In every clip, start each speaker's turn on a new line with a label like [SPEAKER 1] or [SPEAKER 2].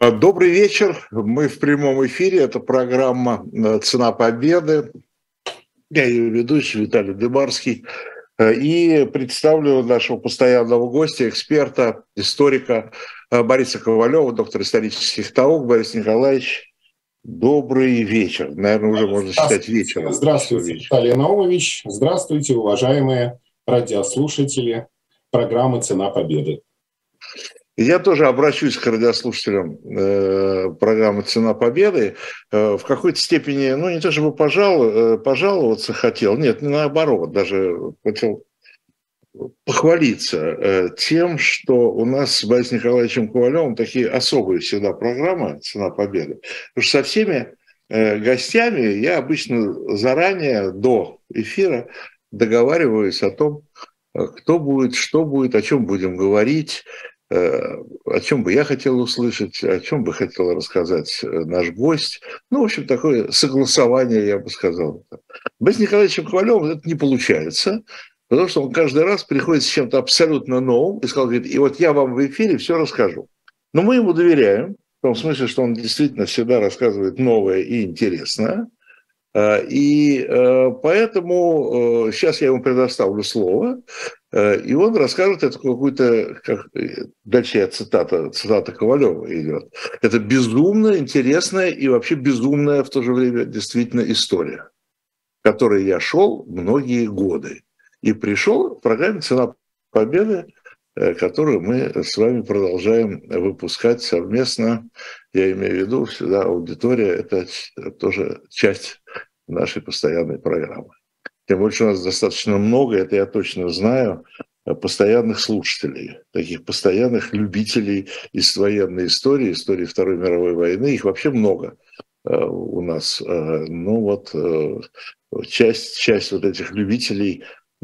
[SPEAKER 1] Добрый вечер. Мы в прямом эфире. Это программа «Цена победы». Я ее ведущий Виталий Дыбарский. И представлю нашего постоянного гостя, эксперта, историка Бориса Ковалева, доктор исторических наук. Борис Николаевич, добрый вечер. Наверное, уже можно считать вечером.
[SPEAKER 2] Здравствуйте, Виталий Наумович. Здравствуйте, уважаемые радиослушатели программы «Цена победы».
[SPEAKER 1] Я тоже обращусь к радиослушателям программы «Цена победы». В какой-то степени, не то чтобы пожаловаться хотел, нет, наоборот, даже хотел похвалиться тем, что у нас с Борисом Николаевичем Ковалевым такие особые всегда программы «Цена победы». Потому что со всеми гостями я обычно заранее, до эфира, договариваюсь о том, кто будет, что будет, о чем будем говорить, о чем бы я хотел услышать, о чем бы хотел рассказать наш гость. В общем, такое согласование, я бы сказал. Борис Николаевичем Ковалевым это не получается, потому что он каждый раз приходит с чем-то абсолютно новым и говорит, и вот я вам в эфире все расскажу. Но мы ему доверяем, в том смысле, что он действительно всегда рассказывает новое и интересное. И поэтому сейчас я ему предоставлю слово, и он расскажет это какую-то, дальше цитата Ковалева идет. Это безумно интересная и вообще безумная в то же время действительно история, к которой я шел многие годы. И пришел в программе «Цена победы», которую мы с вами продолжаем выпускать совместно. Я имею в виду, всегда аудитория – это тоже часть нашей постоянной программы. Тем больше у нас достаточно много, это я точно знаю, постоянных слушателей, таких постоянных любителей военной истории Второй мировой войны. Их вообще много у нас. Часть вот этих любителей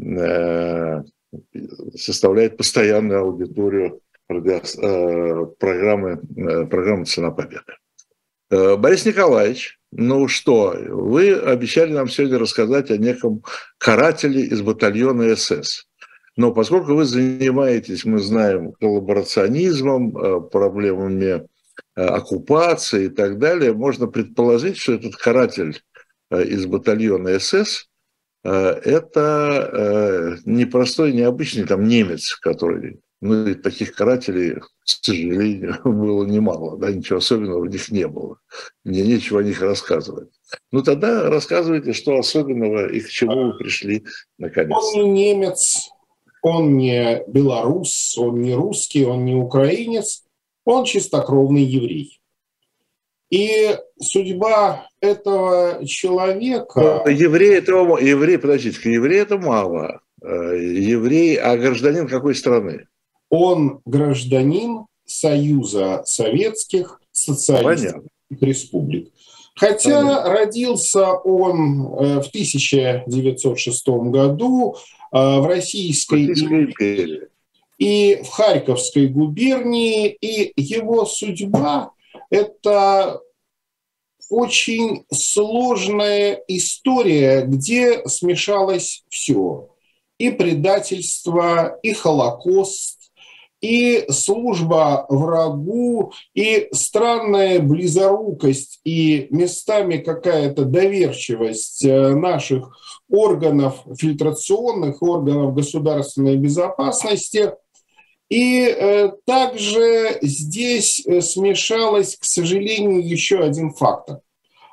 [SPEAKER 1] составляет постоянную аудиторию программы «Цена победы». Борис Николаевич, вы обещали нам сегодня рассказать о неком карателе из батальона СС. Но поскольку вы занимаетесь, мы знаем, коллаборационизмом, проблемами оккупации и так далее, можно предположить, что этот каратель из батальона СС это не простой, необычный немец, который... и таких карателей, к сожалению, было немало, ничего особенного в них не было. Мне нечего о них рассказывать. Тогда рассказывайте, что особенного и к чему вы пришли наконец.
[SPEAKER 2] Он не немец, он не белорус, он не русский, он не украинец, он чистокровный еврей. И судьба этого человека...
[SPEAKER 1] Еврей это мало. Еврей, а гражданин какой страны?
[SPEAKER 2] Он гражданин Союза Советских Социалистических Республик. Хотя родился он в 1906 году в Российской империи и в Харьковской губернии, и его судьба – это очень сложная история, где смешалось все. И предательство, и Холокост, и служба врагу, и странная близорукость, и местами какая-то доверчивость наших органов, фильтрационных органов государственной безопасности. И также здесь смешалось, к сожалению, еще один фактор.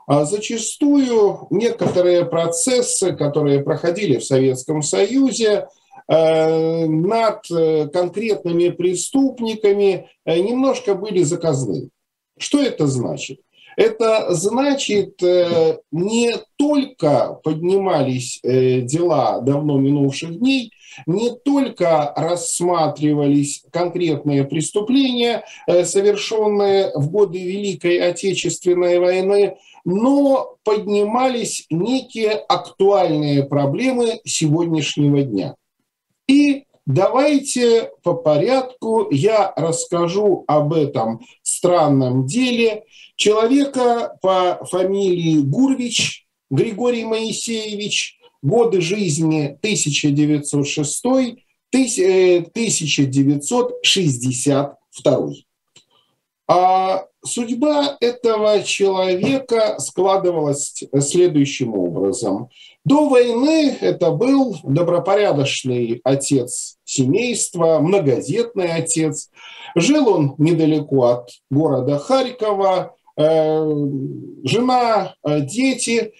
[SPEAKER 2] Зачастую некоторые процессы, которые проходили в Советском Союзе, над конкретными преступниками немножко были заказны. Что это значит? Это значит, не только поднимались дела давно минувших дней, не только рассматривались конкретные преступления, совершенные в годы Великой Отечественной войны, но поднимались некие актуальные проблемы сегодняшнего дня. И давайте по порядку я расскажу об этом странном деле человека по фамилии Гурвич Григорий Моисеевич, годы жизни 1906-1962. А судьба этого человека складывалась следующим образом. До войны это был добропорядочный отец семейства, многодетный отец. Жил он недалеко от города Харькова. Жена, дети,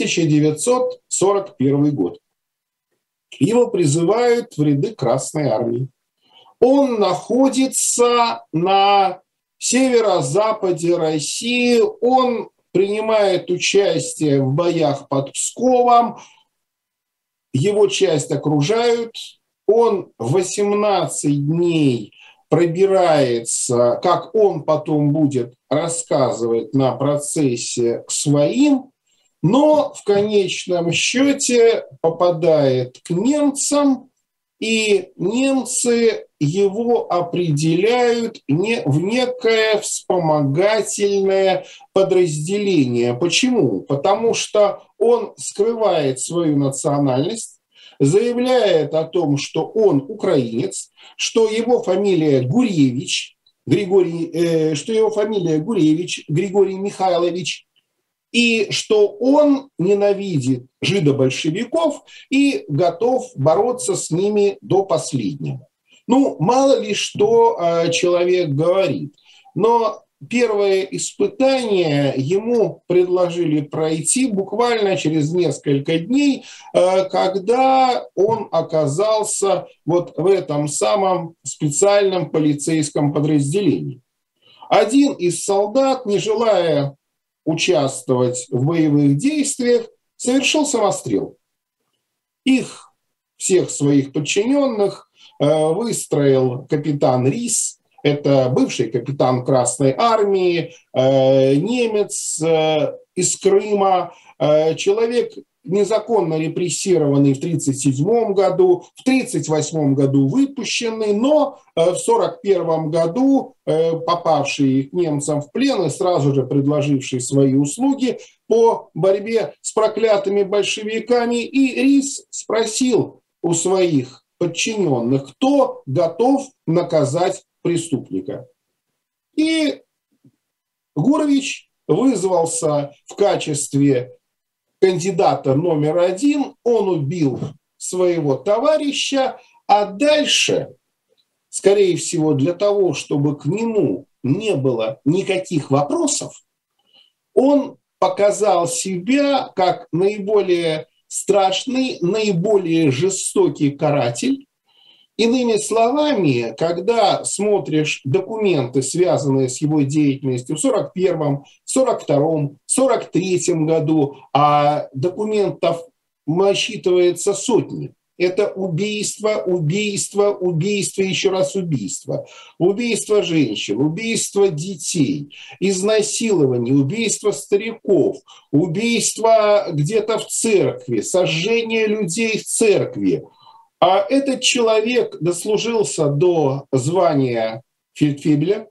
[SPEAKER 2] 1941 год. Его призывают в ряды Красной Армии. Он находится на северо-западе России, он принимает участие в боях под Псковом, его часть окружают, он 18 дней пробирается, как он потом будет рассказывать на процессе, к своим, но в конечном счете попадает к немцам, и немцы его определяют в некое вспомогательное подразделение. Почему? Потому что он скрывает свою национальность, заявляет о том, что он украинец, что его фамилия Гуревич, Григорий Михайлович, и что он ненавидит жидобольшевиков и готов бороться с ними до последнего. Ну, мало ли что человек говорит, но первое испытание ему предложили пройти буквально через несколько дней, когда он оказался вот в этом самом специальном полицейском подразделении. Один из солдат, не желая участвовать в боевых действиях, совершил самострел. Всех своих подчиненных выстроил капитан Рис, это бывший капитан Красной Армии, немец из Крыма, человек, незаконно репрессированный в 1937 году, в 1938 году выпущенный, но в 1941 году попавший к немцам в плен и сразу же предложивший свои услуги по борьбе с проклятыми большевиками. И Рис спросил у своих подчиненных, кто готов наказать преступника. И Гурович вызвался в качестве кандидата номер один, он убил своего товарища, а дальше, скорее всего, для того, чтобы к нему не было никаких вопросов, он показал себя как наиболее страшный, наиболее жестокий каратель. Иными словами, когда смотришь документы, связанные с его деятельностью в 1941, 1942, 1943 году, а документов насчитывается сотни. Это убийство, убийство, убийство, еще раз убийство. Убийство женщин, убийство детей, изнасилование, убийство стариков, убийство где-то в церкви, сожжение людей в церкви. А этот человек дослужился до звания фельдфебеля,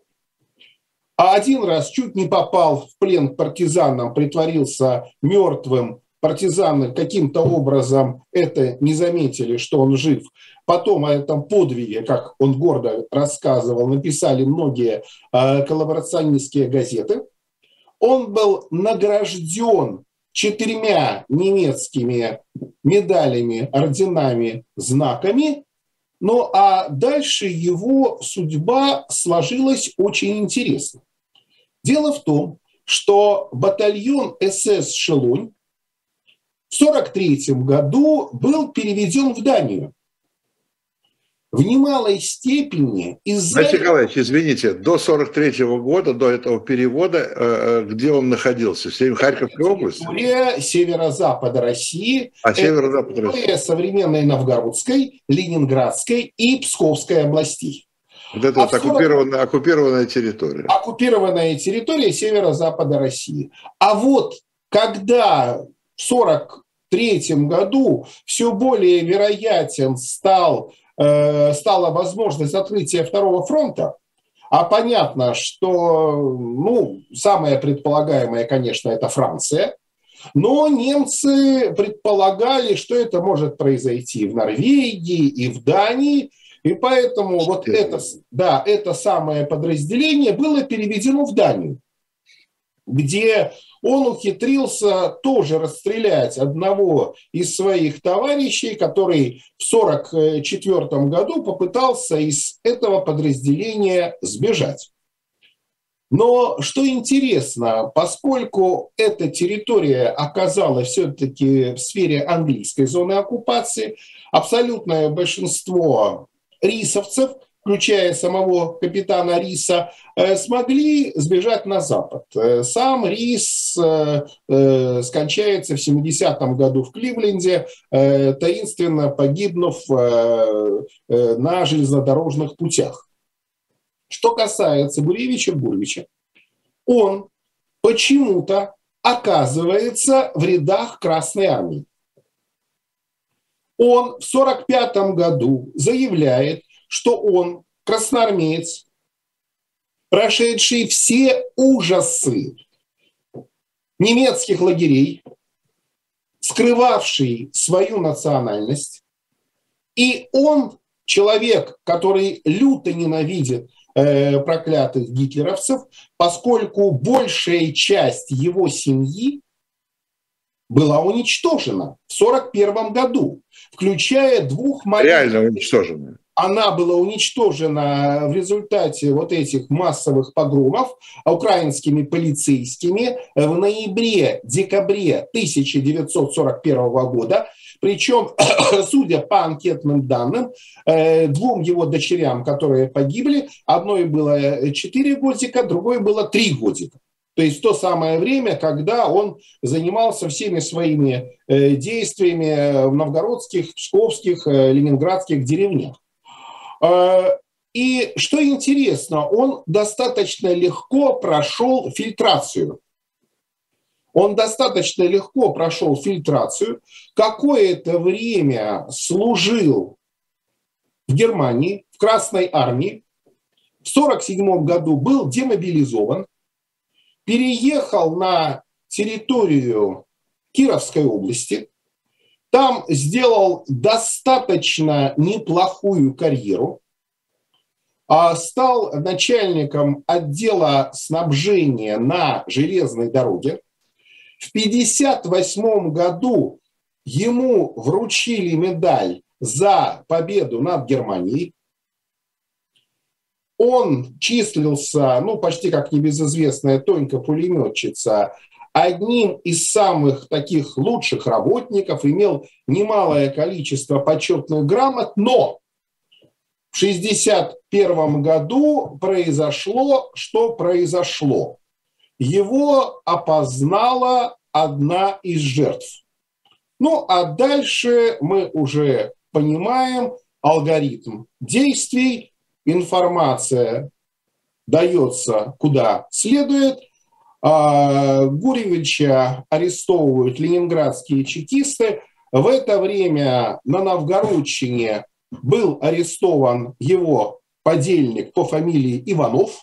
[SPEAKER 2] а один раз чуть не попал в плен к партизанам, притворился мертвым. Партизаны каким-то образом это не заметили, что он жив. Потом о этом подвиге, как он гордо рассказывал, написали многие коллаборационистские газеты. Он был награжден 4 немецкими медалями, орденами, знаками. Ну а дальше его судьба сложилась очень интересно. Дело в том, что батальон СС «Шелонь» в 1943 году был переведен в Данию. В немалой степени из-за...
[SPEAKER 1] Борис Николаевич, извините, до 1943 года, до этого перевода, где он находился? В Харьковской области?
[SPEAKER 2] Территория северо-запада России.
[SPEAKER 1] Северо-запада России.
[SPEAKER 2] Современной Новгородской, Ленинградской и Псковской областей.
[SPEAKER 1] Вот это вот оккупированная территория.
[SPEAKER 2] Оккупированная территория северо-запада России. А вот когда в 1943 году все более вероятен стала возможность открытия Второго фронта, а понятно, что самое предполагаемое, конечно, это Франция, но немцы предполагали, что это может произойти в Норвегии и в Дании, И поэтому вот это, да, это самое подразделение было переведено в Данию, где он ухитрился тоже расстрелять одного из своих товарищей, который в 1944 году попытался из этого подразделения сбежать. Но что интересно, поскольку эта территория оказалась все-таки в сфере английской зоны оккупации, абсолютное большинство рисовцев, включая самого капитана Риса, смогли сбежать на запад. Сам Рис скончается в 70-м году в Кливленде, таинственно погибнув на железнодорожных путях. Что касается Гуревича, он почему-то оказывается в рядах Красной Армии. Он в 1945 году заявляет, что он красноармеец, прошедший все ужасы немецких лагерей, скрывавший свою национальность, и он человек, который люто ненавидит проклятых гитлеровцев, поскольку большая часть его семьи была уничтожена в 1941 году, включая двух маленьких...
[SPEAKER 1] Реально уничтожена.
[SPEAKER 2] Она была уничтожена в результате вот этих массовых погромов украинскими полицейскими в ноябре-декабре 1941 года. Причем, судя по анкетным данным, двум его дочерям, которые погибли, одной было 4 годика, другой было 3 годика. То есть в то самое время, когда он занимался всеми своими действиями в новгородских, псковских, ленинградских деревнях. И что интересно, он достаточно легко прошел фильтрацию. Какое-то время служил в Германии, в Красной Армии. В 1947 году был демобилизован, переехал на территорию Кировской области, там сделал достаточно неплохую карьеру, стал начальником отдела снабжения на железной дороге. В 1958 году ему вручили медаль за победу над Германией. Он числился, почти как небезызвестная Тонька пулеметчица, одним из самых таких лучших работников, имел немалое количество почетных грамот, но в 1961 году произошло, что произошло. Его опознала одна из жертв. А дальше мы уже понимаем алгоритм действий. Информация дается куда следует. Гуревича арестовывают ленинградские чекисты. В это время на Новгородчине был арестован его подельник по фамилии Иванов.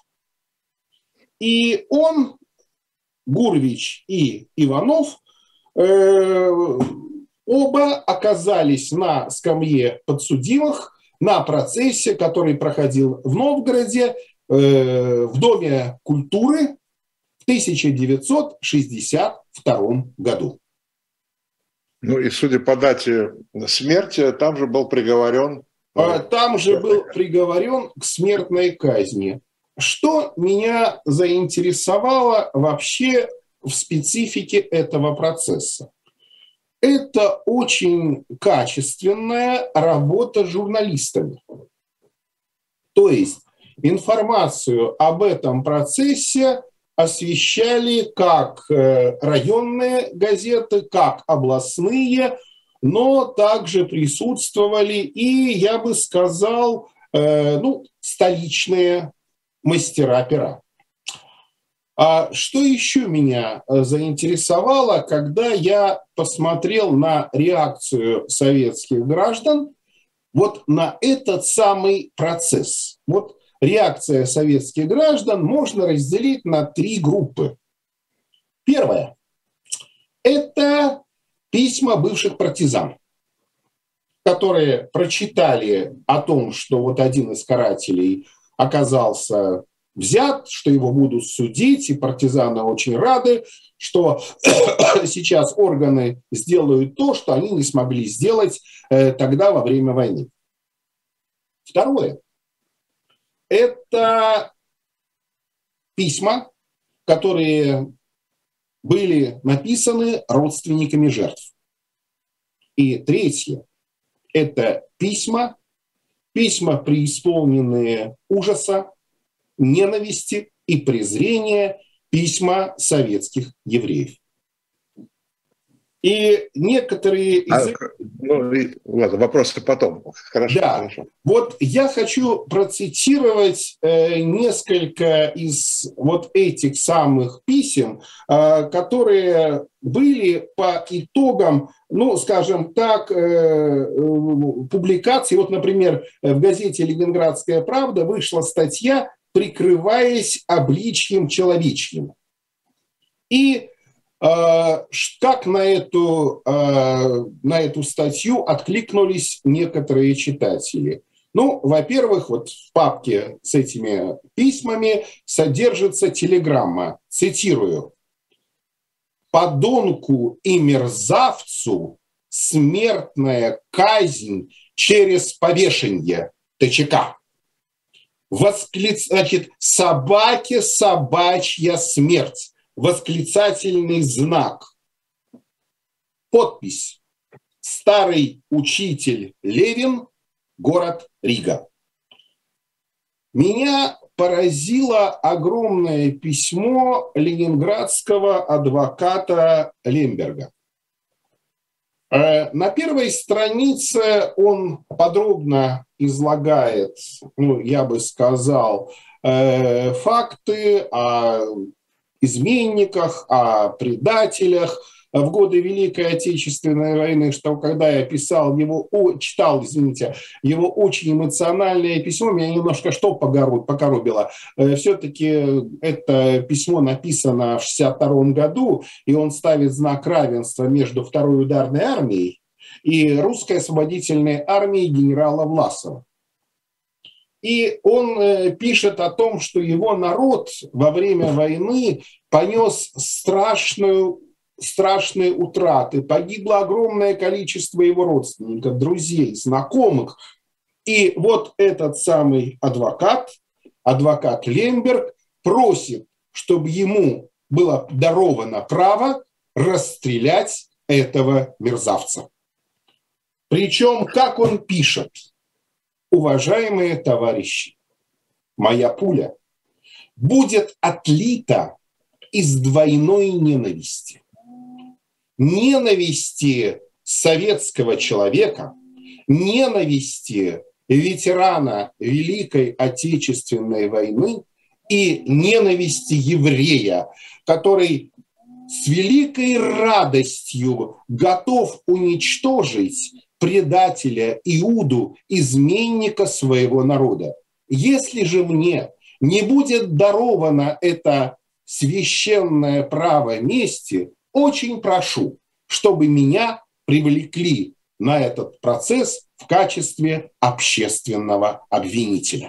[SPEAKER 2] И он, Гуревич и Иванов, оба оказались на скамье подсудимых на процессе, который проходил в Новгороде, в Доме культуры в 1962 году.
[SPEAKER 1] И судя по дате смерти, там же был приговорен...
[SPEAKER 2] Там же был приговорен к смертной казни. Что меня заинтересовало вообще в специфике этого процесса? Это очень качественная работа с журналистами. То есть информацию об этом процессе освещали как районные газеты, как областные, но также присутствовали и, я бы сказал, столичные мастера пера. А что еще меня заинтересовало, когда я посмотрел на реакцию советских граждан на этот самый процесс? Реакция советских граждан можно разделить на 3 группы. Первое – это письма бывших партизан. которые прочитали о том, что вот один из карателей оказался взят, что его будут судить, и партизаны очень рады, что сейчас органы сделают то, что они не смогли сделать тогда во время войны. Второе. Это письма, которые были написаны родственниками жертв. И третье. Это письма, преисполненные ужаса, ненависти и презрения, письма советских евреев. И некоторые из
[SPEAKER 1] ладно, вопросы потом. Хорошо,
[SPEAKER 2] да.
[SPEAKER 1] хорошо.
[SPEAKER 2] Вот я хочу процитировать несколько из вот этих самых писем, которые были по итогам, ну, скажем так, публикаций. Вот, например, в газете «Ленинградская правда» вышла статья «Прикрываясь обличьем человечьим». И как на эту статью откликнулись некоторые читатели? Ну, во-первых, вот в папке с этими письмами содержится телеграмма, цитирую: «Подонку и мерзавцу смертная казнь через повешенье ТЧК». Значит, собаке собачья смерть. Восклицательный знак. Подпись: старый учитель Левин, город Рига. Меня поразило огромное письмо ленинградского адвоката Лемберга. На первой странице он подробно излагает, ну, я бы сказал, факты о изменниках, о предателях в годы Великой Отечественной войны, что когда я читал его очень эмоциональное письмо, меня немножко покоробило. Все-таки это письмо написано в 1962 году, и он ставит знак равенства между Второй ударной армией и Русской освободительной армией генерала Власова. И он пишет о том, что его народ во время войны понес страшные утраты, погибло огромное количество его родственников, друзей, знакомых. И вот этот самый адвокат Лемберг, просит, чтобы ему было даровано право расстрелять этого мерзавца. Причем, как он пишет: уважаемые товарищи, моя пуля будет отлита из двойной ненависти. Ненависти советского человека, ненависти ветерана Великой Отечественной войны и ненависти еврея, который с великой радостью готов уничтожить предателя, Иуду, изменника своего народа. Если же мне не будет даровано это священное право мести, очень прошу, чтобы меня привлекли на этот процесс в качестве общественного обвинителя.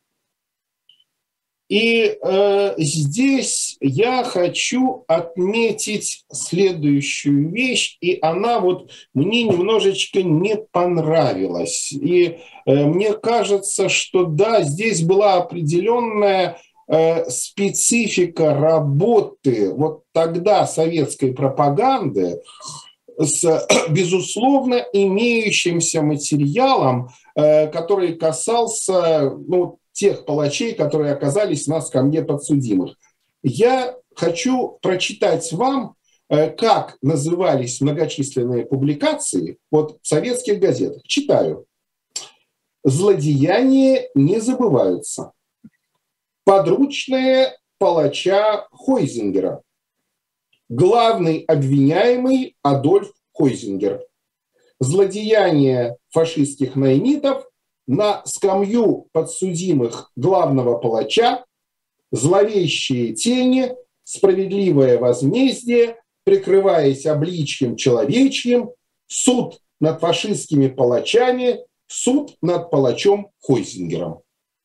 [SPEAKER 2] И здесь я хочу отметить следующую вещь, и она вот мне немножечко не понравилась. И мне кажется, что да, здесь была определенная специфика работы вот тогда советской пропаганды с, безусловно, имеющимся материалом, который касался тех палачей, которые оказались на скамье подсудимых. Я хочу прочитать вам, как назывались многочисленные публикации вот в советских газетах. Читаю. «Злодеяния не забываются. Подручные палача Хойзингера. Главный обвиняемый Адольф Хойзингер. Злодеяния фашистских наимитов на скамью подсудимых главного палача, зловещие тени, справедливое возмездие, прикрываясь обличьем человечьим, суд над фашистскими палачами, суд над палачом Хойзингером.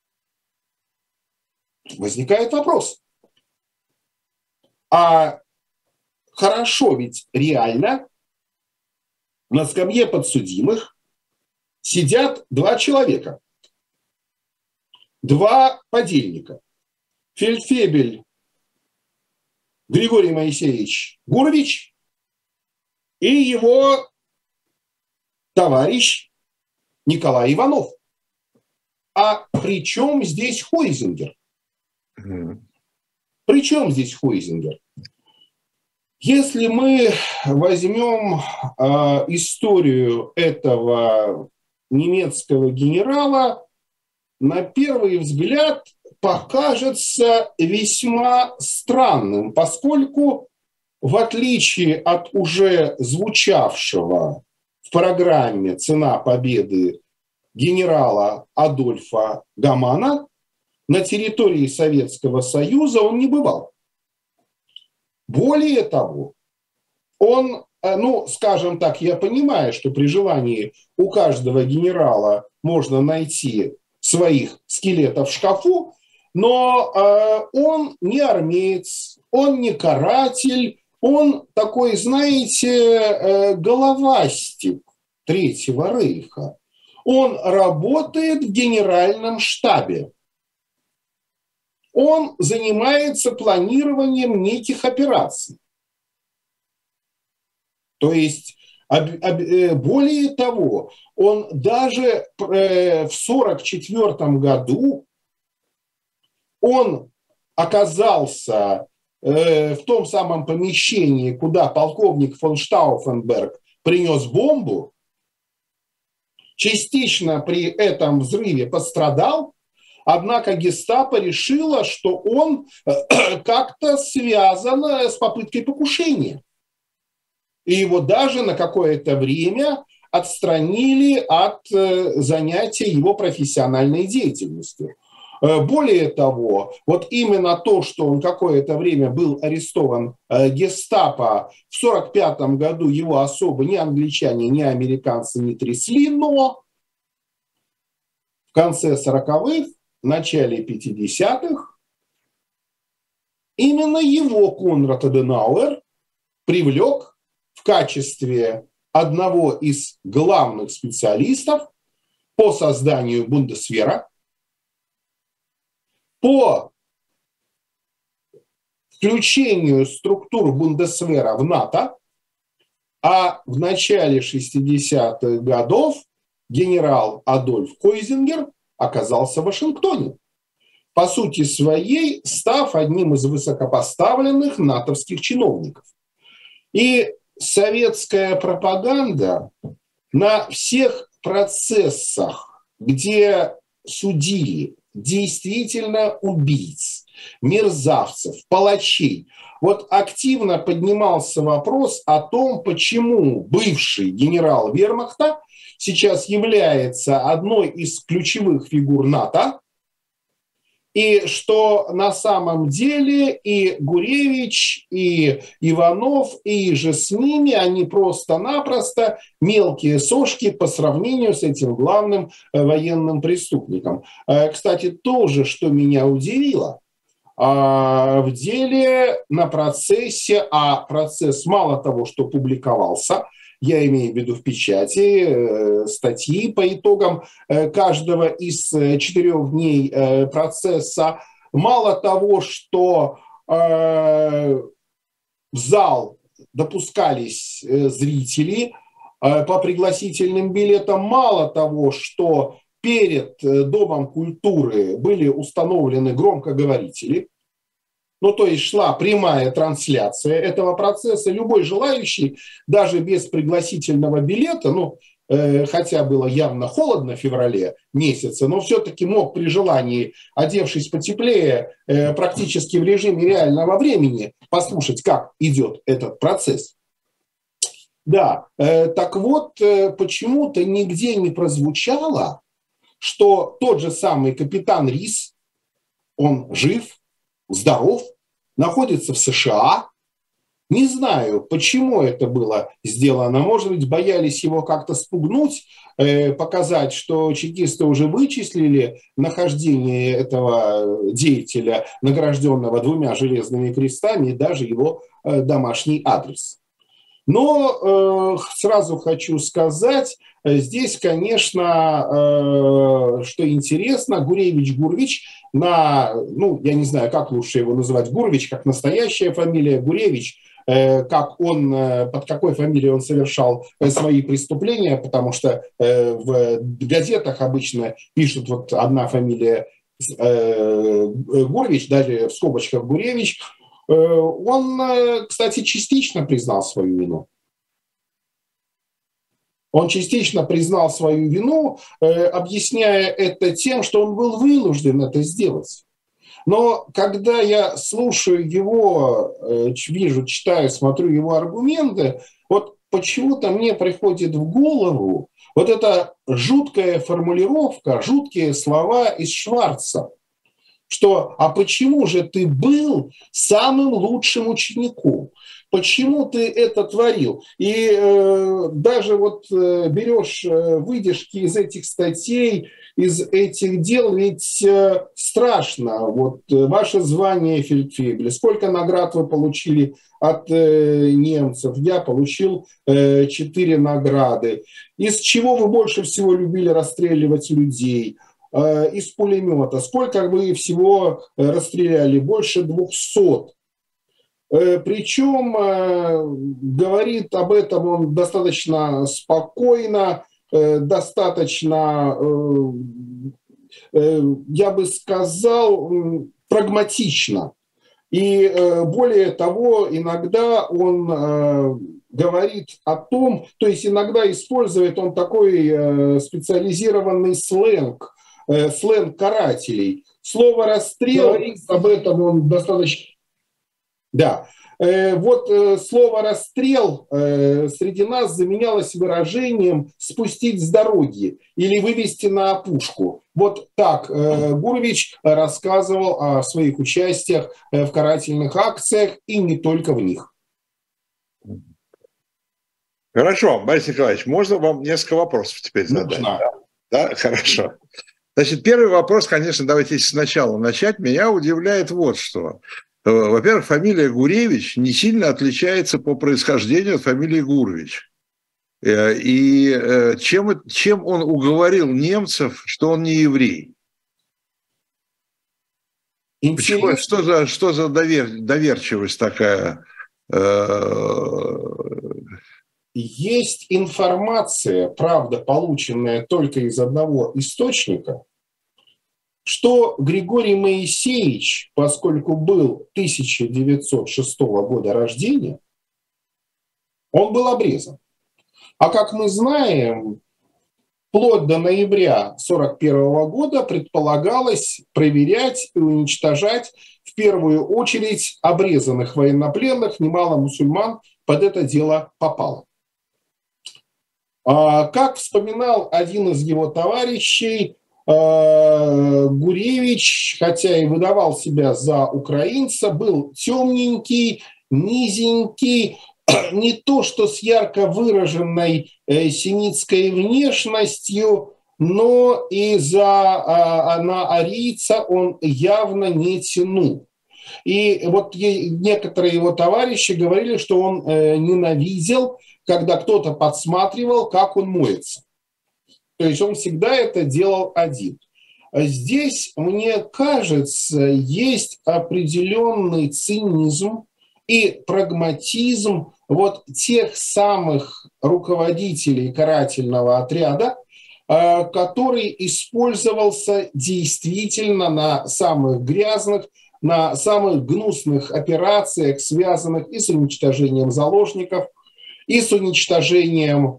[SPEAKER 2] Возникает вопрос. А хорошо, ведь реально на скамье подсудимых сидят два человека, два подельника. Фельдфебель Григорий Моисеевич Гурвич и его товарищ Николай Иванов. А при чем здесь Хойзингер? При чем здесь Хойзингер? Если мы возьмем историю этого немецкого генерала, на первый взгляд покажется весьма странным, поскольку в отличие от уже звучавшего в программе «Цена победы» генерала Адольфа Гамана, на территории Советского Союза он не бывал. Более того, он, скажем так, я понимаю, что при желании у каждого генерала можно найти своих скелетов в шкафу, но он не армеец, он не каратель, он такой, знаете, головастик Третьего Рейха. Он работает в генеральном штабе. Он занимается планированием неких операций. То есть, более того, он даже в 1944 году он оказался в том самом помещении, куда полковник фон Штауфенберг принес бомбу, частично при этом взрыве пострадал, однако гестапо решило, что он как-то связан с попыткой покушения. И его даже на какое-то время отстранили от занятия его профессиональной деятельностью. Более того, вот именно то, что он какое-то время был арестован гестапо, в 1945 году его особо ни англичане, ни американцы не трясли, но в конце 40-х, в начале 50-х именно его Конрад Аденауэр привлек в качестве одного из главных специалистов по созданию Бундесвера, по включению структур Бундесвера в НАТО, а в начале 60-х годов генерал Адольф Хойзингер оказался в Вашингтоне, по сути своей став одним из высокопоставленных натовских чиновников. И советская пропаганда на всех процессах, где судили действительно убийц, мерзавцев, палачей, вот активно поднимался вопрос о том, почему бывший генерал вермахта сейчас является одной из ключевых фигур НАТО, и что на самом деле и Гуревич, и Иванов, и же с ними, они просто-напросто мелкие сошки по сравнению с этим главным военным преступником. Кстати, тоже, что меня удивило, в деле на процессе, а процесс мало того, что публиковался, я имею в виду в печати, статьи по итогам каждого из 4 дней процесса. Мало того, что в зал допускались зрители по пригласительным билетам, мало того, что перед Домом культуры были установлены громкоговорители, то есть шла прямая трансляция этого процесса. Любой желающий, даже без пригласительного билета, хотя было явно холодно в феврале месяце, но все-таки мог при желании, одевшись потеплее, практически в режиме реального времени, послушать, как идет этот процесс. Да, так вот, почему-то нигде не прозвучало, что тот же самый капитан Рис, он жив, здоров, находится в США, Не знаю, почему это было сделано. Может быть, боялись его как-то спугнуть, показать, что чекисты уже вычислили нахождение этого деятеля, награжденного 2 железными крестами, и даже его домашний адрес. Но сразу хочу сказать, здесь, конечно, что интересно, Гуревич ну, я не знаю, как лучше его называть, Гуревич, как настоящая фамилия, Гуревич, под какой фамилией он совершал свои преступления, потому что в газетах обычно пишут вот одна фамилия Гуревич, даже в скобочках Гуревич. Он, кстати, частично признал свою вину. Он частично признал свою вину, объясняя это тем, что он был вынужден это сделать. Но когда я слушаю его, вижу, читаю, смотрю его аргументы, вот почему-то мне приходит в голову вот эта жуткая формулировка, жуткие слова из Шварца, что «а почему же ты был самым лучшим учеником? Почему ты это творил?» И даже вот берешь выдержки из этих статей, из этих дел, ведь страшно. Вот ваше звание фельдфебеля, сколько наград вы получили от немцев? Я получил 4 награды. Из чего вы больше всего любили расстреливать людей? Из пулемета. Сколько вы всего расстреляли? Больше 200. Причем говорит об этом он достаточно спокойно, достаточно, я бы сказал, прагматично. И более того, иногда он говорит о том, то есть иногда использует он такой специализированный сленг, сленг карателей. Слово «расстрел», об этом он достаточно... Да, вот слово «расстрел» среди нас заменялось выражением «спустить с дороги» или «вывести на опушку». Вот так Гуревич рассказывал о своих участиях в карательных акциях и не только в них.
[SPEAKER 1] Хорошо, Борис Николаевич, можно вам несколько вопросов теперь задать?
[SPEAKER 2] Нужно.
[SPEAKER 1] Да, хорошо. Значит, первый вопрос, конечно, давайте сначала начать. Меня удивляет вот что. Во-первых, фамилия Гуревич не сильно отличается по происхождению от фамилии Гуревич. И чем он уговорил немцев, что он не еврей? Почему, что за доверчивость такая?
[SPEAKER 2] Есть информация, правда, полученная только из одного источника, что Григорий Моисеевич, поскольку был 1906 года рождения, он был обрезан. А как мы знаем, вплоть до ноября 1941 года предполагалось проверять и уничтожать в первую очередь обрезанных военнопленных, немало мусульман под это дело попало. Как вспоминал один из его товарищей, Гуревич, хотя и выдавал себя за украинца, был темненький, низенький, не то что с ярко выраженной синицкой внешностью, но и на арийца он явно не тянул. И вот некоторые его товарищи говорили, что он ненавидел, когда кто-то подсматривал, как он моется. То есть он всегда это делал один. Здесь, мне кажется, есть определенный цинизм и прагматизм вот тех самых руководителей карательного отряда, который использовался действительно на самых грязных, на самых гнусных операциях, связанных и с уничтожением заложников, и с уничтожением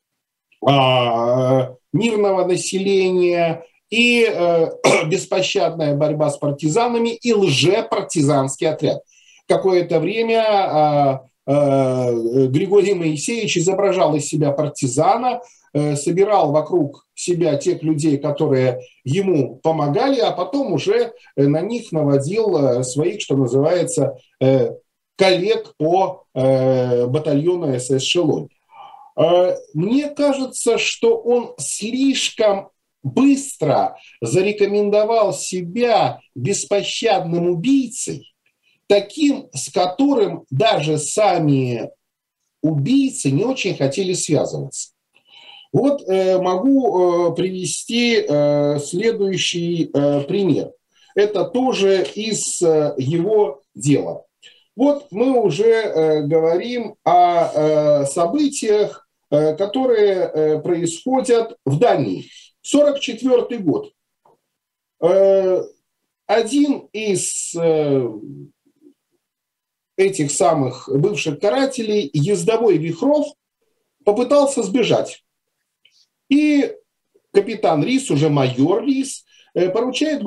[SPEAKER 2] мирного населения, и беспощадная борьба с партизанами, и лжепартизанский отряд. Какое-то время Григорий Моисеевич изображал из себя партизана, собирал вокруг себя тех людей, которые ему помогали, а потом уже на них наводил своих, что называется, коллег по батальону СС «Шелонь». Мне кажется, что он слишком быстро зарекомендовал себя беспощадным убийцей, таким, с которым даже сами убийцы не очень хотели связываться. Вот могу привести следующий пример. Это тоже из его дела. Вот мы уже говорим о событиях, которые происходят в Дании. 1944 год. Один из этих самых бывших карателей, ездовой Вихров, попытался сбежать. И капитан Рис, уже майор Рис, поручает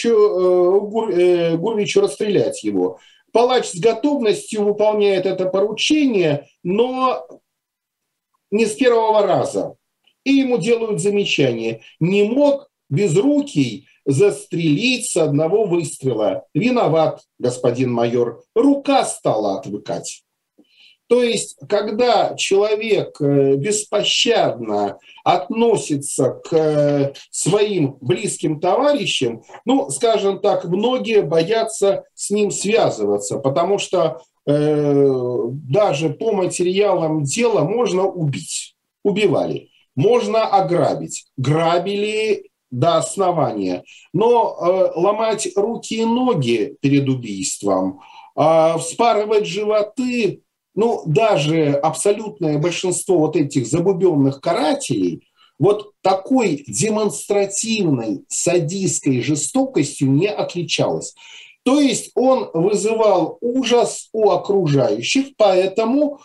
[SPEAKER 2] Гурвичу расстрелять его. Палач с готовностью выполняет это поручение, но не с первого раза. И ему делают замечание. Не мог безрукий застрелить с одного выстрела. Виноват, господин майор. Рука стала отвыкать. То есть, когда человек беспощадно относится к своим близким товарищам, ну, скажем так, многие боятся с ним связываться, потому что даже по материалам дела можно убить. Убивали. Можно ограбить. Грабили до основания. Но ломать руки и ноги перед убийством, вспарывать животы, ну, даже абсолютное большинство вот этих забубенных карателей вот такой демонстративной садистской жестокостью не отличалось. То есть он вызывал ужас у окружающих, поэтому,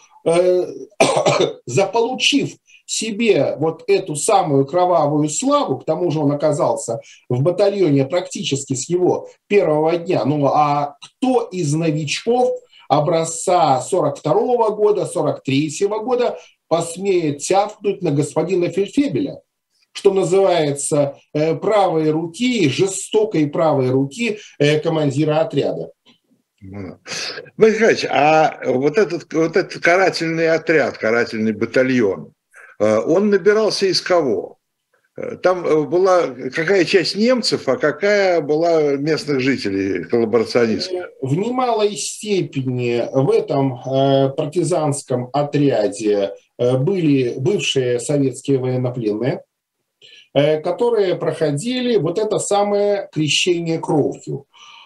[SPEAKER 2] заполучив себе вот эту самую кровавую славу, к тому же он оказался в батальоне практически с его первого дня, ну а кто из новичков образца 42 года, 43 года посмеет тявкнуть на господина Фельдфебеля, что называется, правой руки, жестокой правой руки командира отряда.
[SPEAKER 1] Михаил, а вот этот карательный отряд, карательный батальон, он набирался из кого? Там была какая часть немцев, а какая была местных жителей, коллаборационистов?
[SPEAKER 2] В немалой степени в этом партизанском отряде были бывшие советские военнопленные, которые проходили вот это самое крещение кровью.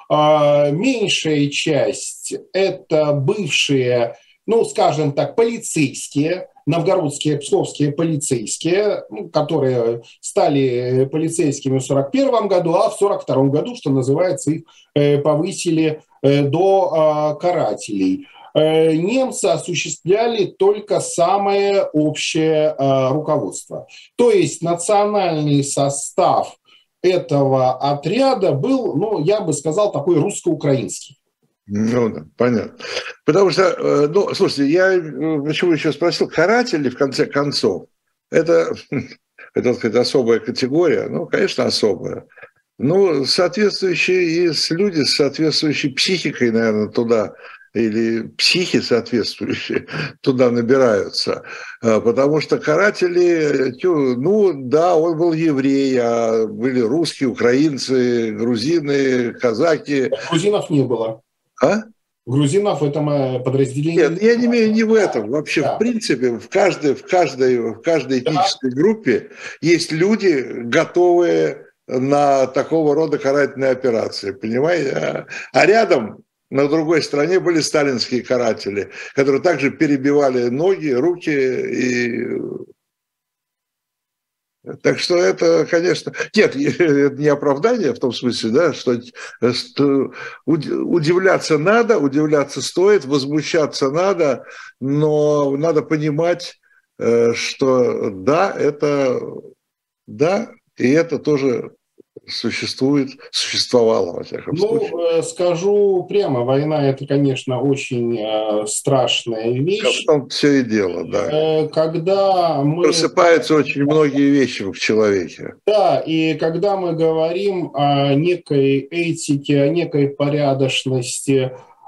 [SPEAKER 2] Меньшая часть – это бывшие, ну, скажем так, полицейские, новгородские, псковские полицейские, ну, которые стали полицейскими в 1941 году, а в 1942 году, что называется, их повысили до карателей. Немцы осуществляли только самое общее руководство. То есть национальный состав этого отряда был, ну, я бы сказал, такой русско-украинский.
[SPEAKER 1] Ну да, понятно. Потому что, ну, слушайте, я почему еще спросил, каратели, в конце концов, это, так сказать, особая категория, ну, конечно, особая. Ну, соответствующие люди с соответствующей психикой, наверное, туда, или психи соответствующие туда набираются. Потому что каратели, ну да, он был еврей, а были русские, украинцы, грузины, казаки.
[SPEAKER 2] Грузинов не было.
[SPEAKER 1] А?
[SPEAKER 2] Грузинов в этом подразделении.
[SPEAKER 1] Нет, я не имею не в этом. Вообще, да. В принципе, в каждой этнической группе есть люди, готовые на такого рода карательные операции, понимаете? А рядом, на другой стороне, были сталинские каратели, которые также перебивали ноги, руки и... Так что это, конечно... Нет, это не оправдание в том смысле, да, что удивляться надо, удивляться стоит, возмущаться надо, но надо понимать, что да, это... Да, и это тоже существовало, во всяком случае.
[SPEAKER 2] Ну, скажу прямо, война – это, конечно, очень страшная вещь.
[SPEAKER 1] В том все и дело, да.
[SPEAKER 2] Когда мы...
[SPEAKER 1] Просыпаются очень многие вещи в человеке.
[SPEAKER 2] Да, и когда мы говорим о некой этике, о некой порядочности,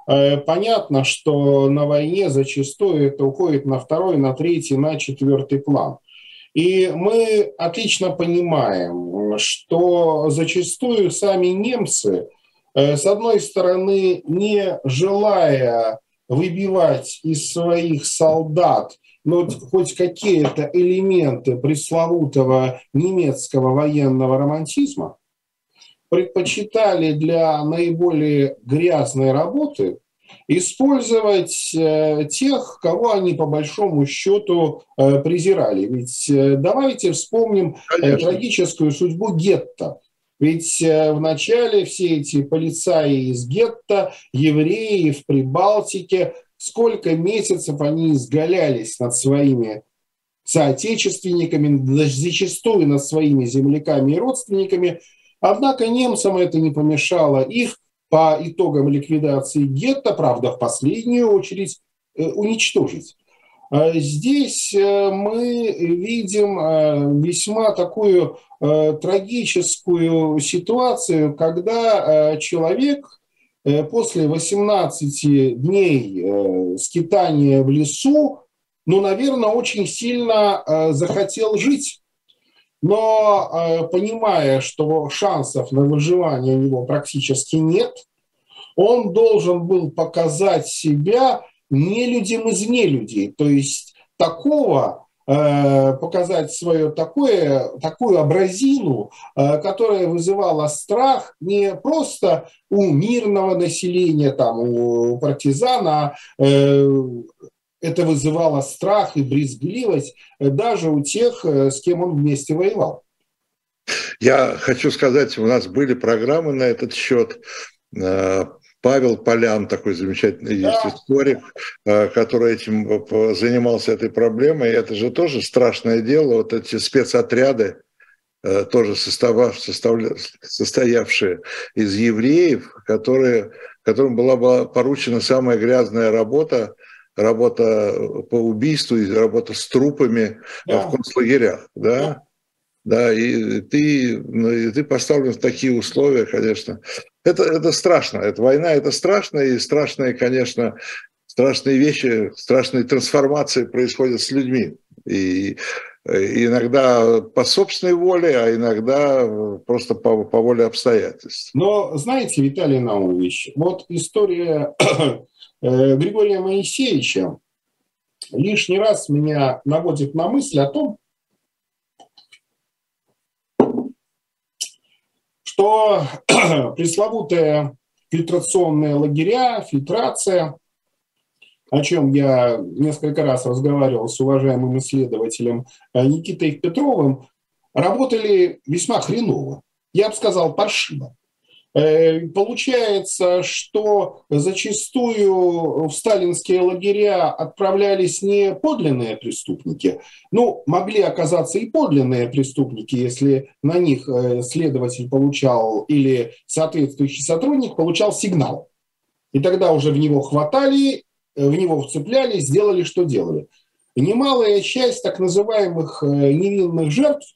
[SPEAKER 2] понятно, что на войне зачастую это уходит на второй, на третий, на четвертый план. И мы отлично понимаем, что зачастую сами немцы, с одной стороны, не желая выбивать из своих солдат хоть какие-то элементы пресловутого немецкого военного романтизма, предпочитали для наиболее грязной работы использовать тех, кого они по большому счету презирали. Ведь давайте вспомним трагическую судьбу гетто. Ведь вначале все эти полицаи из гетто, евреи в Прибалтике, сколько месяцев они изгалялись над своими соотечественниками, зачастую над своими земляками и родственниками. Однако немцам это не помешало их по итогам ликвидации гетто, правда, в последнюю очередь, уничтожить. Здесь мы видим весьма такую трагическую ситуацию, когда человек после 18 дней скитания в лесу, наверное, очень сильно захотел жить. Но понимая, что шансов на выживание у него практически нет, он должен был показать себя нелюдям из нелюдей, то есть показать свою такую образину, которая вызывала страх не просто у мирного населения, у партизан, а это вызывало страх и брезгливость даже у тех, с кем он вместе воевал.
[SPEAKER 1] Я хочу сказать, у нас были программы на этот счет. Павел Полян, такой замечательный есть историк, который этим занимался, этой проблемой. Это же тоже страшное дело. Вот эти спецотряды, тоже состоявшие из евреев, которым была поручена самая грязная работа по убийству, работа с трупами в концлагерях. Да, и ты поставлен в такие условия, конечно. Это страшно. Эта война, это страшно, и страшные, конечно, страшные вещи, страшные трансформации происходят с людьми. И иногда по собственной воле, а иногда просто по воле обстоятельств.
[SPEAKER 2] Но знаете, Виталий Наумович, вот история Григория Моисеевича лишний раз меня наводит на мысль о том, что пресловутые фильтрационные лагеря, фильтрация, о чем я несколько раз разговаривал с уважаемым исследователем Никитой Петровым, работали весьма хреново. Я бы сказал, паршиво. Получается, что зачастую в сталинские лагеря отправлялись не подлинные преступники, могли оказаться и подлинные преступники, если на них следователь получал или соответствующий сотрудник получал сигнал. И тогда уже в него хватали, в него вцеплялись, делали, что делали. Немалая часть так называемых невинных жертв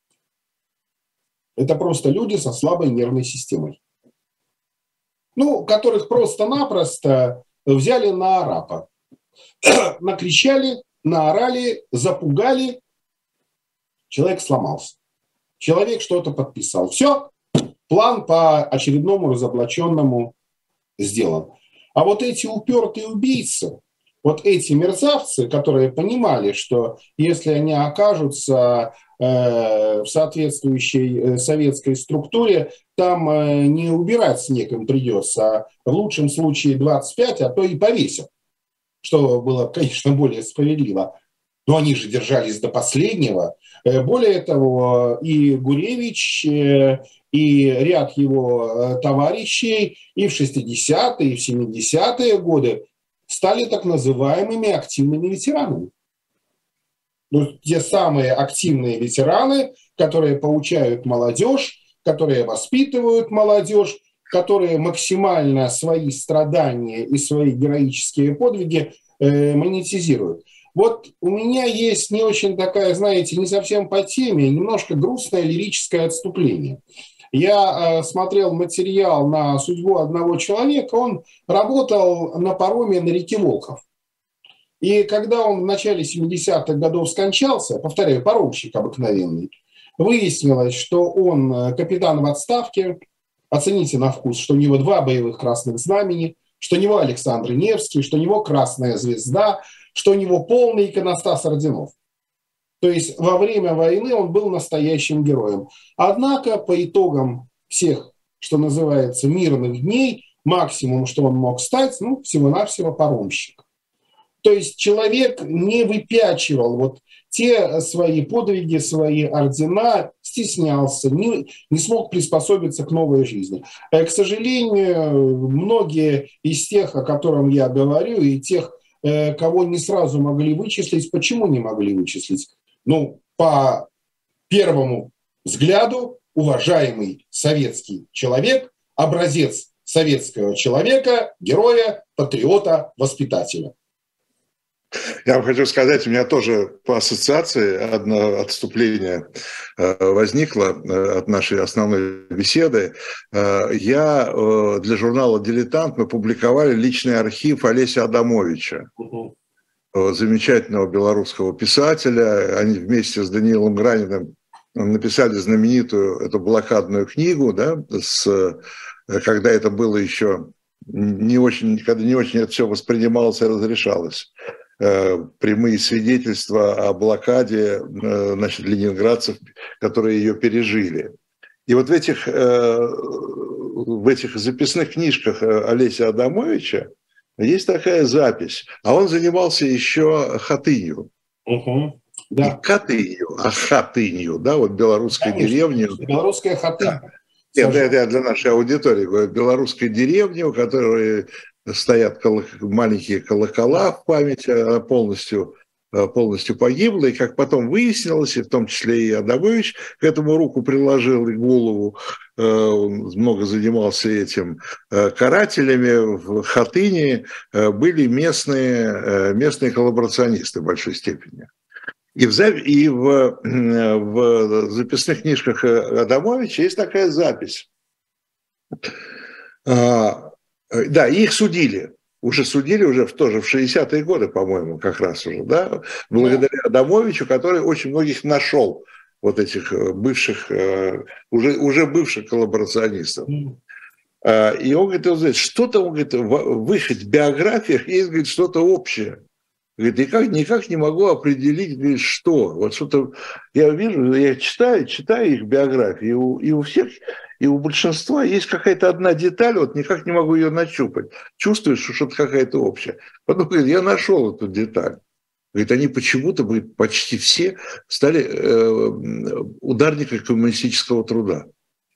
[SPEAKER 2] – это просто люди со слабой нервной системой, которых просто-напросто взяли на арапа. Накричали, наорали, запугали. Человек сломался. Человек что-то подписал. Все, план по очередному разоблаченному сделан. А вот эти упертые убийцы, вот эти мерзавцы, которые понимали, что если они окажутся в соответствующей советской структуре, там не убирать снег им придется, а в лучшем случае 25, а то и повесят, что было, конечно, более справедливо. Но они же держались до последнего. Более того, и Гуревич, и ряд его товарищей и в 60-е, и в 70-е годы стали так называемыми активными ветеранами. Те самые активные ветераны, которые получают молодежь, которые воспитывают молодежь, которые максимально свои страдания и свои героические подвиги монетизируют. Вот у меня есть не очень такая, знаете, не совсем по теме, немножко грустное лирическое отступление. Я смотрел материал на судьбу одного человека, он работал на пароме на реке Волхов. И когда он в начале 70-х годов скончался, повторяю, паромщик обыкновенный, выяснилось, что он капитан в отставке, оцените на вкус, что у него 2 боевых красных знамени, что у него Александр Невский, что у него Красная Звезда, что у него полный иконостас орденов. То есть во время войны он был настоящим героем. Однако по итогам всех, что называется, мирных дней, максимум, что он мог стать, всего-навсего паромщик. То есть человек не выпячивал вот те свои подвиги, свои ордена, стеснялся, не смог приспособиться к новой жизни. К сожалению, многие из тех, о которых я говорю, и тех, кого не сразу могли вычислить, почему не могли вычислить? По первому взгляду, уважаемый советский человек, образец советского человека, героя, патриота, воспитателя.
[SPEAKER 1] Я вам хочу сказать, у меня тоже по ассоциации одно отступление возникло от нашей основной беседы. Для журнала «Дилетант» мы публиковали личный архив Олеся Адамовича, замечательного белорусского писателя. Они вместе с Даниилом Граниным написали знаменитую эту блокадную книгу, да, когда это было еще когда не очень это все воспринималось и разрешалось. Прямые свидетельства о блокаде, ленинградцев, которые ее пережили. И вот в этих записных книжках Олеся Адамовича есть такая запись. А он занимался еще хатынью.
[SPEAKER 2] Да.
[SPEAKER 1] Не катынью, а хатынью, да, вот белорусской деревней.
[SPEAKER 2] Белорусская хатынь.
[SPEAKER 1] Нет, это для нашей аудитории. Белорусской деревни, у которой стоят маленькие колокола в память, она полностью погибла. И как потом выяснилось, и в том числе и Адамович к этому руку приложил и голову, он много занимался этим, карателями в хатыне были местные коллаборационисты в большой степени. И в записных книжках Адамовича есть такая запись. Да, их судили. Уже тоже в 60-е годы, по-моему, как раз уже, да, благодаря Адамовичу, который очень многих нашел, вот этих бывших, уже бывших коллаборационистов. И он говорит, что-то, он говорит, в их биографиях есть, говорит, что-то общее. Говорит, никак не могу определить, говорит, что. Вот что-то я вижу, я читаю их биографии, и у всех, и у большинства есть какая-то одна деталь, вот никак не могу ее нащупать. Чувствуешь, что что-то какая-то общая. Потом говорит, я нашел эту деталь. Говорит, они почему-то, говорит, почти все стали ударниками коммунистического труда.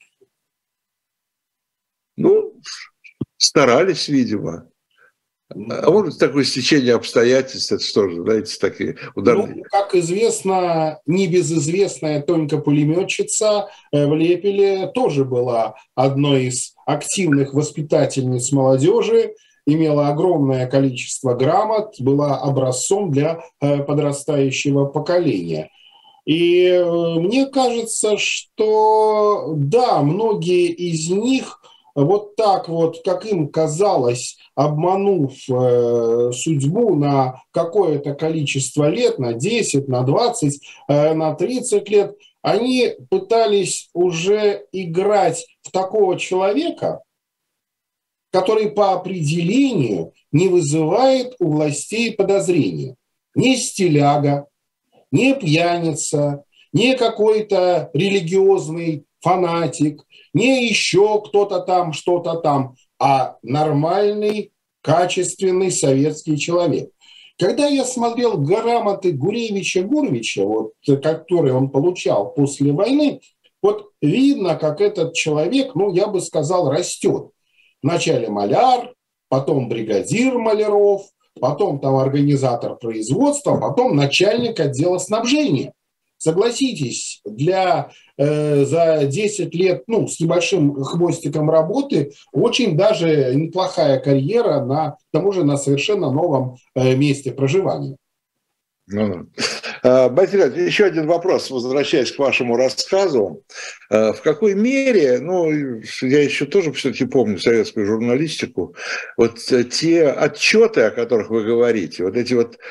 [SPEAKER 1] Старались, видимо. А может, такое стечение обстоятельств, это что же, знаете, такие ударные.
[SPEAKER 2] Как известно, небезызвестная Тонька-пулеметчица в Лепеле тоже была одной из активных воспитательниц молодежи, имела огромное количество грамот, была образцом для подрастающего поколения. И мне кажется, что да, многие из них вот так вот, как им казалось, обманув судьбу на какое-то количество лет, на 10, на 20, на 30 лет, они пытались уже играть в такого человека, который по определению не вызывает у властей подозрения. Не стиляга, не пьяница, не какой-то религиозный фанатик, не еще кто-то там, что-то там, а нормальный, качественный советский человек. Когда я смотрел грамоты Гуревича-Гурвича, вот, которые он получал после войны, вот видно, как этот человек, я бы сказал, растет. Вначале маляр, потом бригадир маляров, потом там организатор производства, потом начальник отдела снабжения. Согласитесь, за 10 лет, с небольшим хвостиком работы, очень даже неплохая карьера к тому же на совершенно новом месте проживания.
[SPEAKER 1] Борис Николаевич, еще один вопрос, возвращаясь к вашему рассказу. В какой мере, я еще тоже все-таки помню советскую журналистику, вот те отчеты, о которых вы говорите, вот эти вот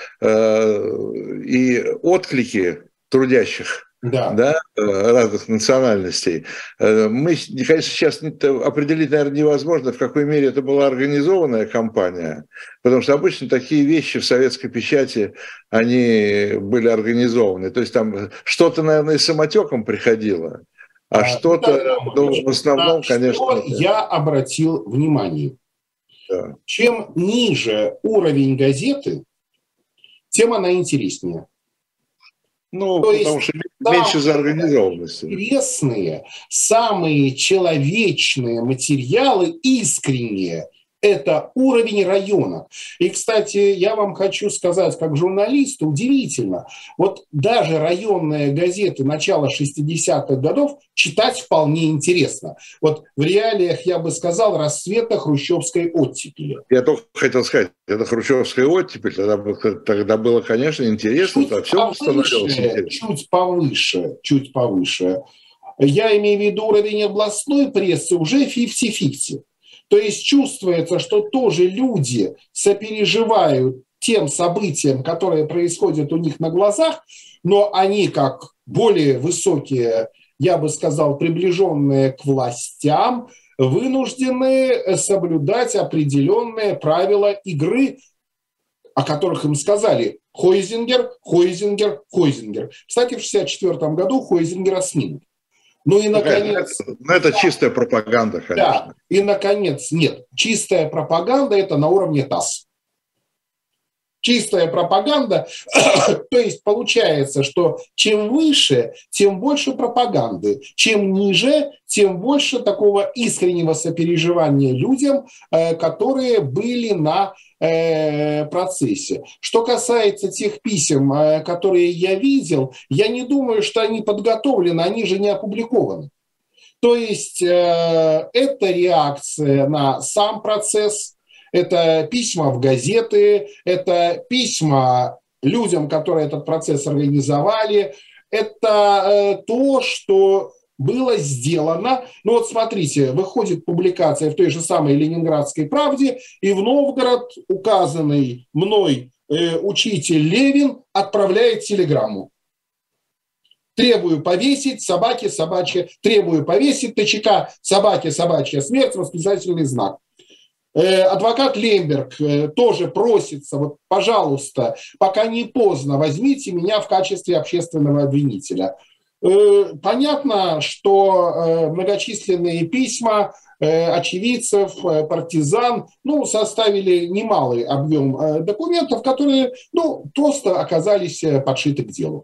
[SPEAKER 1] и отклики трудящих, да, разных национальностей. Мы, конечно, сейчас определить, наверное, невозможно, в какой мере это была организованная кампания, потому что обычно такие вещи в советской печати, они были организованы. То есть там что-то, наверное, и самотеком приходило, а что-то, в основном, конечно...
[SPEAKER 2] Что я обратил внимание. Да. Чем ниже уровень газеты, тем она интереснее.
[SPEAKER 1] Потому что меньше заорганизованности.
[SPEAKER 2] Интересные, самые человечные материалы, искренние, это уровень района. И, кстати, я вам хочу сказать, как журналист, удивительно, вот даже районные газеты начала 60-х годов читать вполне интересно. Вот в реалиях, я бы сказал, расцвета хрущевской оттепели.
[SPEAKER 1] Я только хотел сказать, это хрущевская оттепель, тогда было, конечно, интересно, все становилось интересно.
[SPEAKER 2] Чуть повыше. Я имею в виду уровень областной прессы уже 50-50. То есть чувствуется, что тоже люди сопереживают тем событиям, которые происходят у них на глазах, но они, как более высокие, я бы сказал, приближенные к властям, вынуждены соблюдать определенные правила игры, о которых им сказали Хойзингер. Кстати, в 1964 году Хойзингера снимут. И, наконец...
[SPEAKER 1] это чистая пропаганда, конечно.
[SPEAKER 2] Да, и, наконец, нет. Чистая пропаганда – это на уровне ТАСС. Чистая пропаганда, то есть получается, что чем выше, тем больше пропаганды, чем ниже, тем больше такого искреннего сопереживания людям, которые были на процессе. Что касается тех писем, которые я видел, я не думаю, что они подготовлены, они же не опубликованы. То есть это реакция на сам процесс, это письма в газеты, это письма людям, которые этот процесс организовали, это то, что было сделано. Смотрите, выходит публикация в той же самой «Ленинградской правде», и в Новгород указанный мной учитель Левин отправляет телеграмму. Требую повесить, собаке собачья, требую повесить ТЧК, собаке собачья смерть, восклицательный знак. Адвокат Лемберг тоже просится, пожалуйста, пока не поздно, возьмите меня в качестве общественного обвинителя. Понятно, что многочисленные письма очевидцев, партизан, составили немалый объем документов, которые, просто оказались подшиты к делу.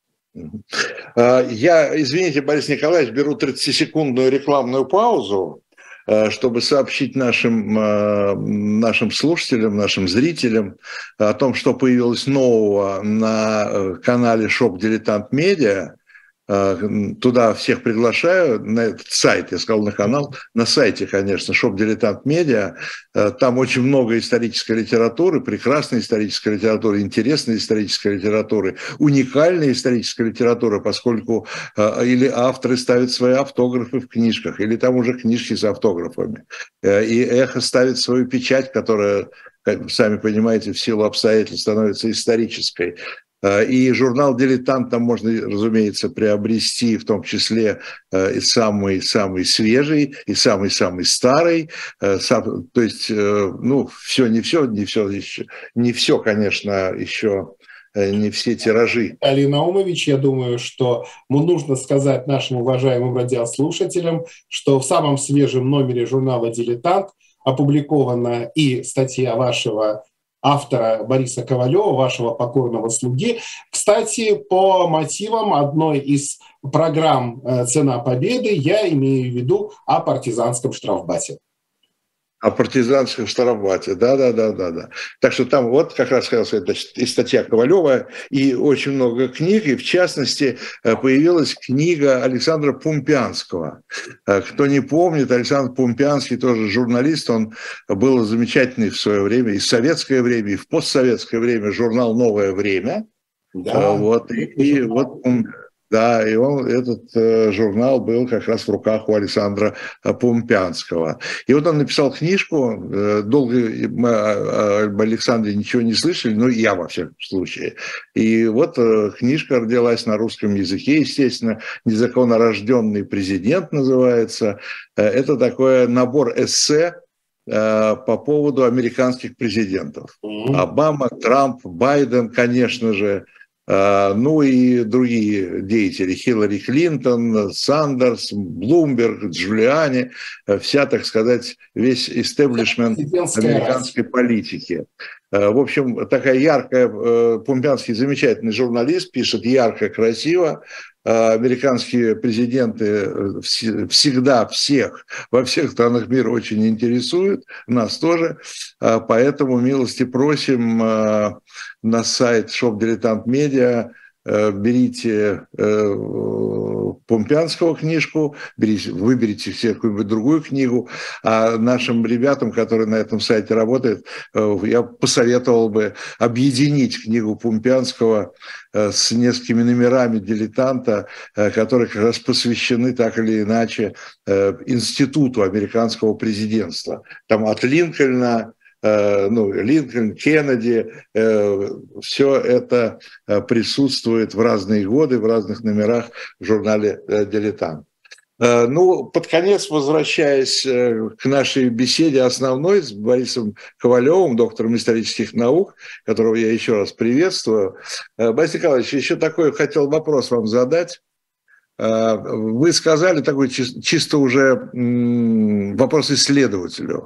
[SPEAKER 1] Я, извините, Борис Николаевич, беру 30-секундную рекламную паузу, чтобы сообщить нашим слушателям, нашим зрителям о том, что появилось нового на канале Shop Dilettant Media. Туда всех приглашаю, на этот сайт, я сказал на канал, на сайте, конечно, Shop Dilettant Media. Там очень много исторической литературы, прекрасной исторической литературы, интересной исторической литературы, уникальной исторической литературы, поскольку или авторы ставят свои автографы в книжках, или там уже книжки с автографами. И Эхо ставит свою печать, которая, как вы сами понимаете, в силу обстоятельств становится исторической. И журнал «Дилетант» там можно, разумеется, приобрести, в том числе и самый свежий, и самый старый. То есть, не все, конечно, еще не все тиражи.
[SPEAKER 2] Алий Наумович, я думаю, что нужно сказать нашим уважаемым радиослушателям, что в самом свежем номере журнала «Дилетант» опубликована и статья вашего автора Бориса Ковалева, вашего покорного слуги. Кстати, по мотивам одной из программ «Цена победы» я имею в виду о партизанском штрафбате.
[SPEAKER 1] О партизанском штрафбате, да. Так что там как раз хотел сказать, и статья Ковалева, и очень много книг, и в частности появилась книга Александра Пумпянского. Кто не помнит, Александр Пумпянский тоже журналист, он был замечательный в свое время, и в советское время, и в постсоветское время журнал «Новое время».
[SPEAKER 2] Да,
[SPEAKER 1] Вот, и вот да, и этот журнал был как раз в руках у Александра Пумпянского. И вот он написал книжку, долго мы об Александре ничего не слышали, ну, я во всяком случае. И вот книжка родилась на русском языке, естественно, «Незаконно рожденный президент» называется. Это такой набор эссе по поводу американских президентов. Обама, Трамп, Байден, конечно же, ну и другие деятели, Хиллари Клинтон, Сандерс, Блумберг, Джулиани, вся, так сказать, весь истеблишмент американской политики. В общем, такая яркая, Пумпянский замечательный журналист, пишет ярко, красиво. Американские президенты всегда всех, во всех странах мира очень интересуют, нас тоже, поэтому милости просим на сайт Shop Dilettant Media, берите Пумпянского книжку, выберите себе какую-нибудь другую книгу, а нашим ребятам, которые на этом сайте работают, я посоветовал бы объединить книгу Пумпянского с несколькими номерами «Дилетанта», которые как раз посвящены так или иначе институту американского президентства. Там от Линкольна, Линкольн, Кеннеди, все это присутствует в разные годы, в разных номерах в журнале «Дилетант». Ну, под конец, возвращаясь к нашей беседе основной с Борисом Ковалевым, доктором исторических наук, которого я еще раз приветствую. Борис Николаевич, еще такой хотел вопрос вам задать. Вы сказали такой чисто уже вопрос исследователю.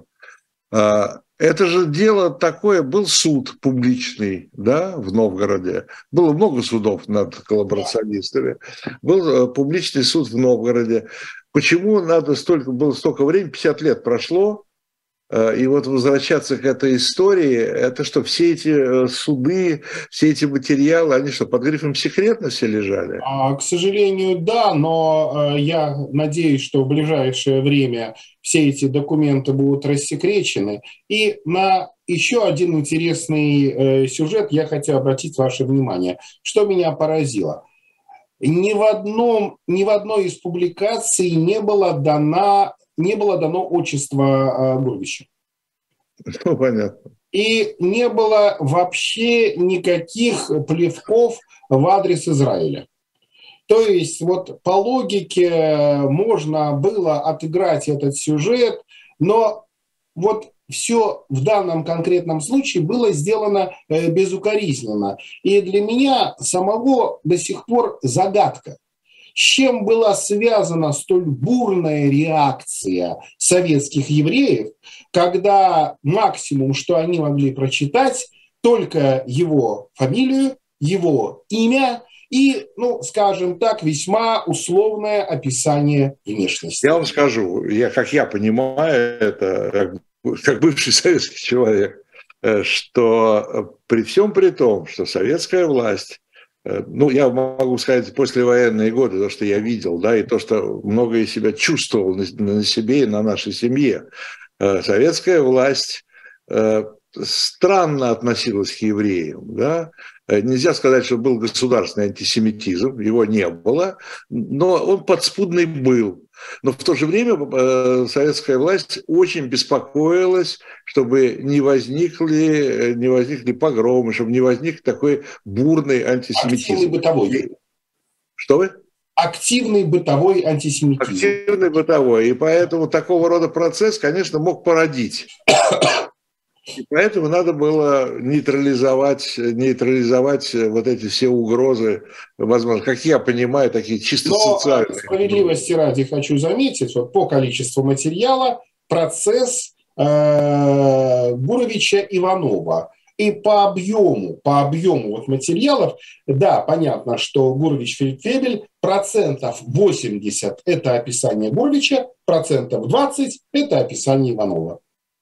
[SPEAKER 1] Это же дело такое, был суд публичный, да, в Новгороде. Было много судов над коллаборационистами. Был публичный суд в Новгороде. Почему было столько времени, 50 лет прошло, и вот возвращаться к этой истории, это что, все эти суды, все эти материалы, они что, под грифом секретности лежали?
[SPEAKER 2] К сожалению, да, но я надеюсь, что в ближайшее время все эти документы будут рассекречены. И на еще один интересный сюжет я хотел обратить ваше внимание. Что меня поразило? Ни в одной из публикаций не было дано отчество Гурвича.
[SPEAKER 1] Ну, понятно.
[SPEAKER 2] И не было вообще никаких плевков в адрес Израиля. То есть вот по логике можно было отыграть этот сюжет, но вот все в данном конкретном случае было сделано безукоризненно. И для меня самого до сих пор загадка, с чем была связана столь бурная реакция советских евреев, когда максимум, что они могли прочитать, только его фамилию, его имя и, скажем так, весьма условное описание внешности.
[SPEAKER 1] Я вам скажу, как я понимаю это, как бывший советский человек, что при всем при том, что советская власть, я могу сказать, послевоенные годы, то, что я видел, да, и то, что многое себя чувствовал на себе и на нашей семье, советская власть странно относилась к евреям, да. Нельзя сказать, что был государственный антисемитизм, его не было, но он подспудный был. Но в то же время советская власть очень беспокоилась, чтобы не возникли погромы, чтобы не возник такой бурный антисемитизм.
[SPEAKER 2] Активный бытовой.
[SPEAKER 1] Что вы?
[SPEAKER 2] Активный бытовой антисемитизм.
[SPEAKER 1] Активный бытовой. И поэтому такого рода процесс, конечно, мог породить. И поэтому надо было нейтрализовать вот эти все угрозы, возможно, как я понимаю, такие чисто социальные.
[SPEAKER 2] Но справедливости ради хочу заметить, вот по количеству материала процесс Гуровича Иванова. И по объему вот материалов, да, понятно, что Гурович-Фельдфебель 80% это описание Гуровича, 20% это описание Иванова.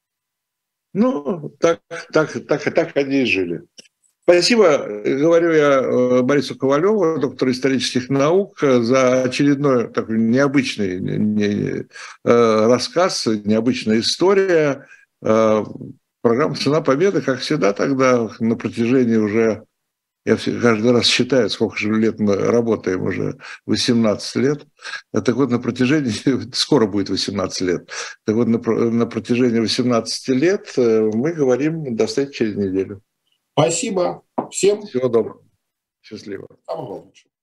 [SPEAKER 1] Так они и жили. Спасибо, говорю я Борису Ковалеву, доктору исторических наук, за очередной такой необычный рассказ, необычная история. Программа «Цена победы», как всегда, тогда на протяжении уже Я каждый раз считаю, сколько же лет мы работаем уже, 18 лет. Так вот, на протяжении, скоро будет 18 лет, так вот, на протяжении 18 лет мы говорим до встречи через неделю.
[SPEAKER 2] Спасибо всем.
[SPEAKER 1] Всего доброго. Счастливо.
[SPEAKER 2] Самого лучшего.